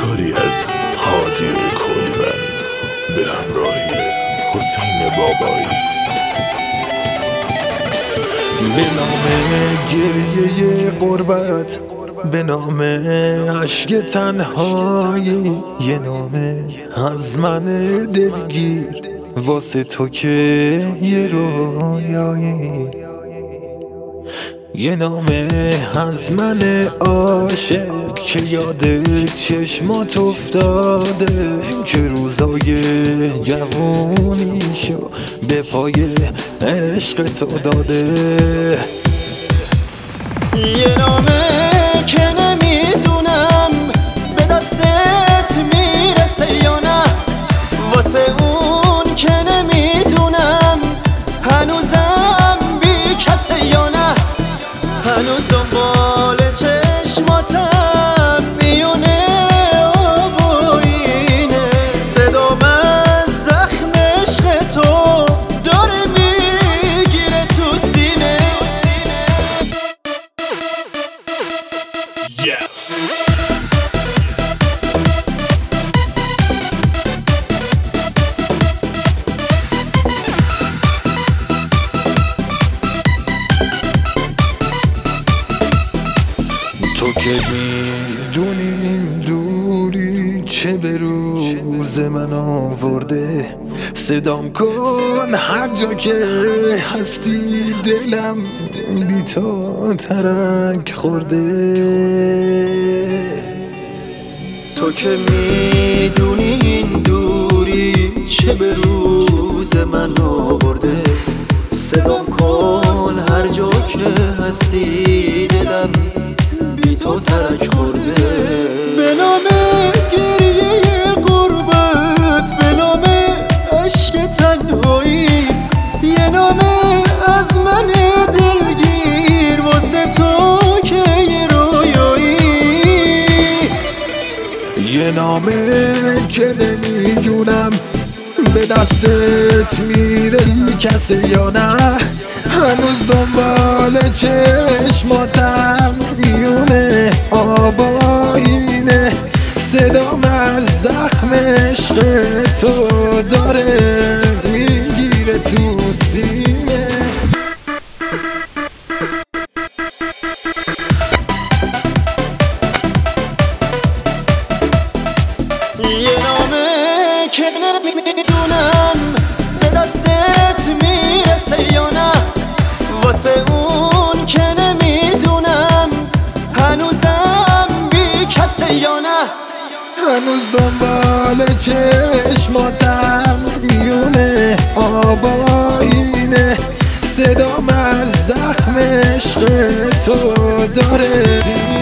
کاری از هادی کلیوند به همراهی حسین بابایی. به نام گریه غربت، به نام عشق تنهایی، یه نامه از من دلگیر واسه تو که یه رویایی، یه نامه از من عاشق که یاد چشمات افتاده، که روزای جوونیشو به پای عشق تو داده. یه نامه که نمیدونم به دستت میرسه یا نه، واسه اون که نمیدونم هنوزم بی کسه یا نه، هنوز دنبال چشماتم میونه آب و اینه، صدام از زخم عشق تو داره میگیره تو سینه. Yes. تو که میدونی این دوری چه به روز من آورده، صدام کن هر جا که هستی، دلم بی تو ترک خورده. تو که میدونی این دوری چه به روز من آورده، صدام کن هر جا که هستی، دلم بی تو ترک خورده. به نام گریه غربت، به نام عشق تنهایی، یه نامه از من دلگیر واسه تو که یه رویایی، یه نامه که نمیدونم به دستت میره کسی یا نه، هنوز دنبال چشماتم میونه آب و اینه، صدام از زخم عشق تو داره میگیره تو سینه. یه نامه که نمیدونم به دستت میرسه یا نه، واسه اون که نمیدونم هنوزم بی کسه یا نه، هنوز دنبال چشماتم میونه آب و اینه، صدام از زخم عشق تو داره